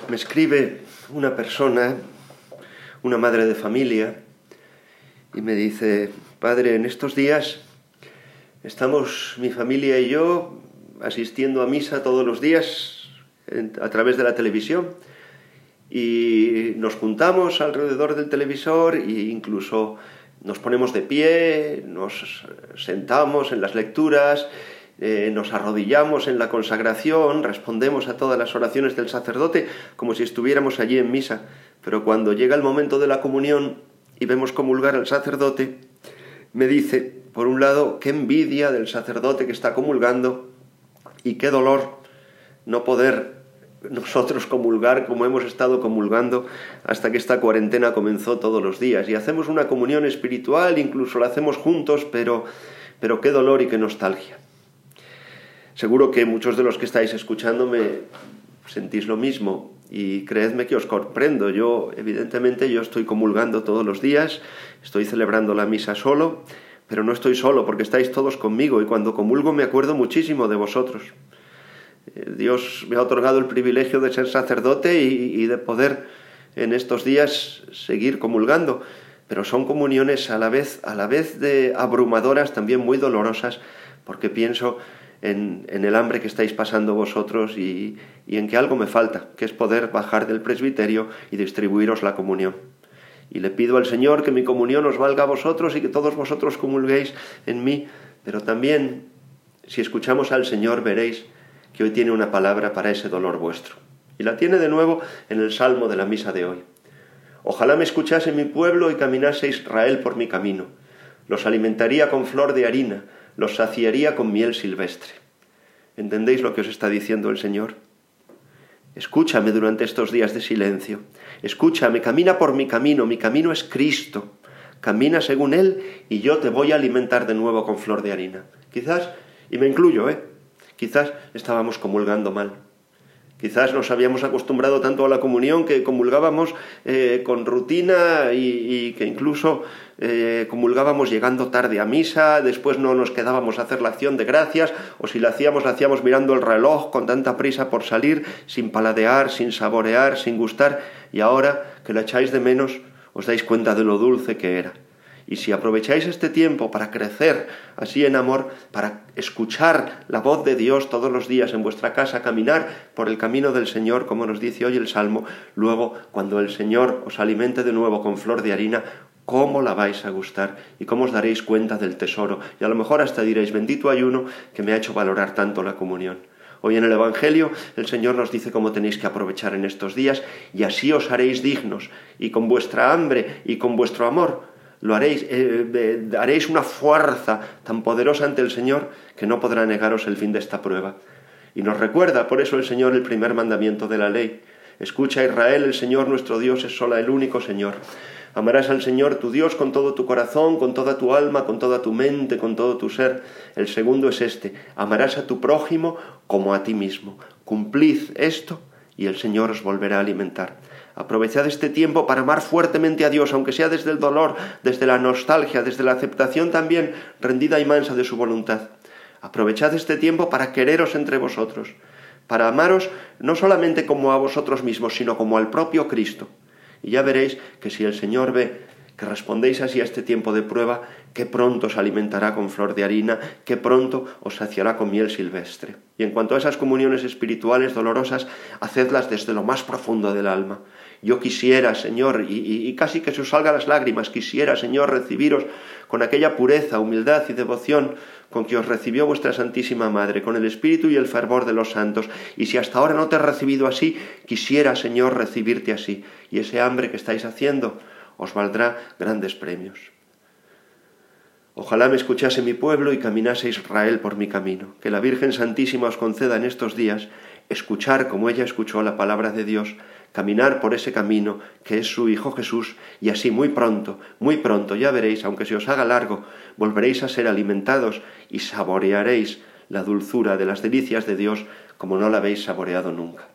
Me escribe una persona, una madre de familia, y me dice: padre, en estos días estamos mi familia y yo asistiendo a misa todos los días a través de la televisión, y nos juntamos alrededor del televisor e incluso nos ponemos de pie, nos sentamos en las lecturas, nos arrodillamos en la consagración, respondemos a todas las oraciones del sacerdote como si estuviéramos allí en misa. Pero cuando llega el momento de la comunión y vemos comulgar al sacerdote, me dice, por un lado, qué envidia del sacerdote que está comulgando y qué dolor no poder nosotros comulgar como hemos estado comulgando hasta que esta cuarentena comenzó todos los días. Y hacemos una comunión espiritual, incluso la hacemos juntos, pero qué dolor y qué nostalgia. Seguro que muchos de los que estáis escuchándome sentís lo mismo, y creedme que os comprendo. Evidentemente, yo estoy comulgando todos los días, estoy celebrando la misa solo, pero no estoy solo porque estáis todos conmigo, y cuando comulgo me acuerdo muchísimo de vosotros. Dios me ha otorgado el privilegio de ser sacerdote y de poder en estos días seguir comulgando, pero son comuniones a la vez de abrumadoras, también muy dolorosas, porque pienso en el hambre que estáis pasando vosotros y en que algo me falta, que es poder bajar del presbiterio y distribuiros la comunión. Y le pido al Señor que mi comunión os valga a vosotros y que todos vosotros comulguéis en mí, pero también, si escuchamos al Señor, veréis que hoy tiene una palabra para ese dolor vuestro. Y la tiene de nuevo en el Salmo de la misa de hoy. Ojalá me escuchase mi pueblo y caminase Israel por mi camino. Los alimentaría con flor de harina, los saciaría con miel silvestre. ¿Entendéis lo que os está diciendo el Señor? Escúchame durante estos días de silencio. Escúchame, camina por mi camino es Cristo. Camina según Él y yo te voy a alimentar de nuevo con flor de harina. Quizás, y me incluyo, quizás estábamos comulgando mal. Quizás nos habíamos acostumbrado tanto a la comunión que comulgábamos con rutina y que incluso comulgábamos llegando tarde a misa, después no nos quedábamos a hacer la acción de gracias, o si la hacíamos mirando el reloj con tanta prisa por salir, sin paladear, sin saborear, sin gustar, y ahora que la echáis de menos os dais cuenta de lo dulce que era. Y si aprovecháis este tiempo para crecer así en amor, para escuchar la voz de Dios todos los días en vuestra casa, caminar por el camino del Señor, como nos dice hoy el Salmo, luego, cuando el Señor os alimente de nuevo con flor de harina, cómo la vais a gustar y cómo os daréis cuenta del tesoro. Y a lo mejor hasta diréis: bendito ayuno que me ha hecho valorar tanto la comunión. Hoy en el Evangelio el Señor nos dice cómo tenéis que aprovechar en estos días, y así os haréis dignos, y con vuestra hambre y con vuestro amor lo haréis, daréis una fuerza tan poderosa ante el Señor que no podrá negaros el fin de esta prueba. Y nos recuerda por eso el Señor el primer mandamiento de la ley. Escucha, Israel, el Señor nuestro Dios es sola el único Señor. Amarás al Señor tu Dios con todo tu corazón, con toda tu alma, con toda tu mente, con todo tu ser. El segundo es este: amarás a tu prójimo como a ti mismo. Cumplid esto y el Señor os volverá a alimentar. Aprovechad este tiempo para amar fuertemente a Dios, aunque sea desde el dolor, desde la nostalgia, desde la aceptación también rendida y mansa de su voluntad. Aprovechad este tiempo para quereros entre vosotros, para amaros no solamente como a vosotros mismos, sino como al propio Cristo. Y ya veréis que si el Señor ve que respondéis así a este tiempo de prueba, que pronto os alimentará con flor de harina, que pronto os saciará con miel silvestre. Y en cuanto a esas comuniones espirituales dolorosas, hacedlas desde lo más profundo del alma. Yo quisiera, Señor, y casi que se os salgan las lágrimas, quisiera, Señor, recibiros con aquella pureza, humildad y devoción con que os recibió vuestra Santísima Madre, con el espíritu y el fervor de los santos. Y si hasta ahora no te he recibido así, quisiera, Señor, recibirte así. Y ese hambre que estáis haciendo os valdrá grandes premios. Ojalá me escuchase mi pueblo y caminase Israel por mi camino. Que la Virgen Santísima os conceda en estos días escuchar como ella escuchó la palabra de Dios, caminar por ese camino que es su Hijo Jesús, y así muy pronto, ya veréis, aunque se os haga largo, volveréis a ser alimentados y saborearéis la dulzura de las delicias de Dios como no la habéis saboreado nunca.